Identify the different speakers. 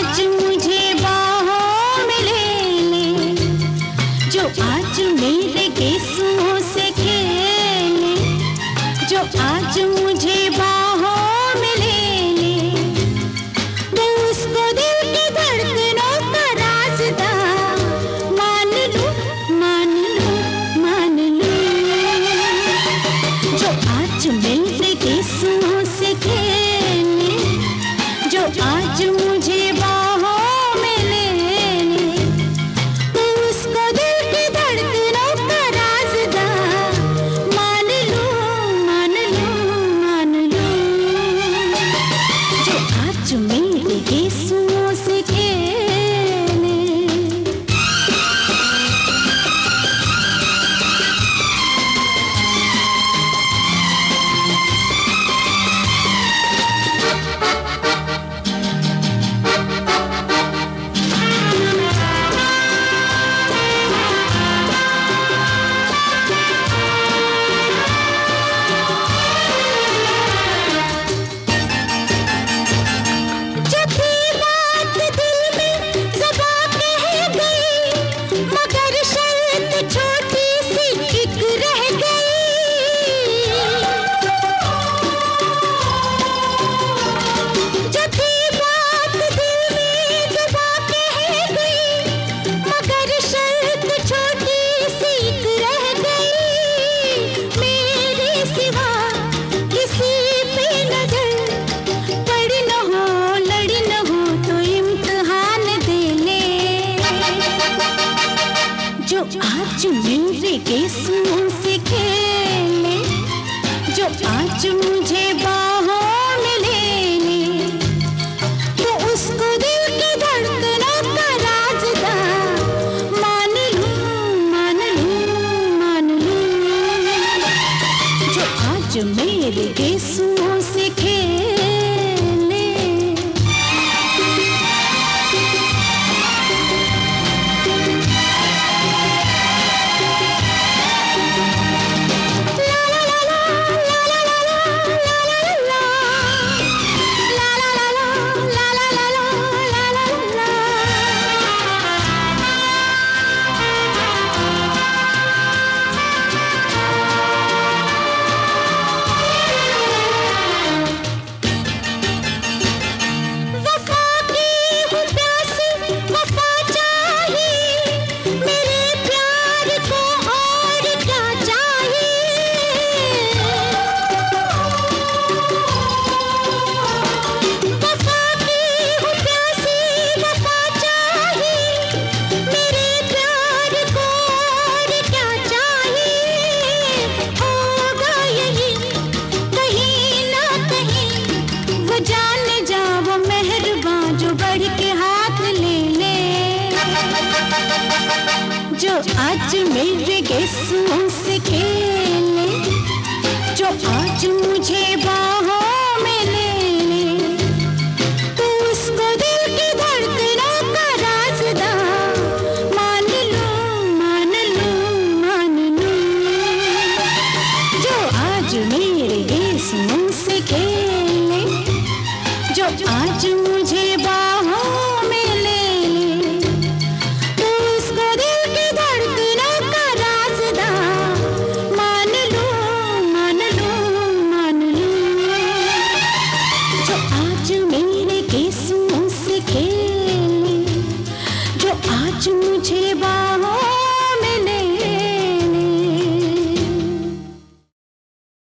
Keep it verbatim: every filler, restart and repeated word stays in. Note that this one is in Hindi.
Speaker 1: आज मुझे बाहों में ले ले, जो आज मेरे गेसुओं से खेले, जो आज मुझे बाहों में ले ले, मैं उसको दिल की धड़कनों का राज़दार मान लूं, मान लूं, मान लूं। जो आज मेरे गेसुओं से खेले, जो आज मुझे बाहों में ले ले, मैं उसको दिल की धड़कनों का राज़दार मान लूं, मान लूं, मान लूं। जो आज मेरे गेसुओं से खेले। जो आज मेरे गेसुओं से खेले, जो आज मुझे बाहों में ले ले, तो उसको दिल की धड़कनों का राज़दार मान लूं, मान लूं, मान लूं। जो आज मेरे गेसुओं से खेले। जो आज मेरे गेसुओं से खेले, जो आज मुझे बाहों में ले ले, तो उसको दिल की धड़कनों का राज़दार मान लूं, मान लूं, मान लूं। जो आज मेरे गेसुओं से खेले, जो आज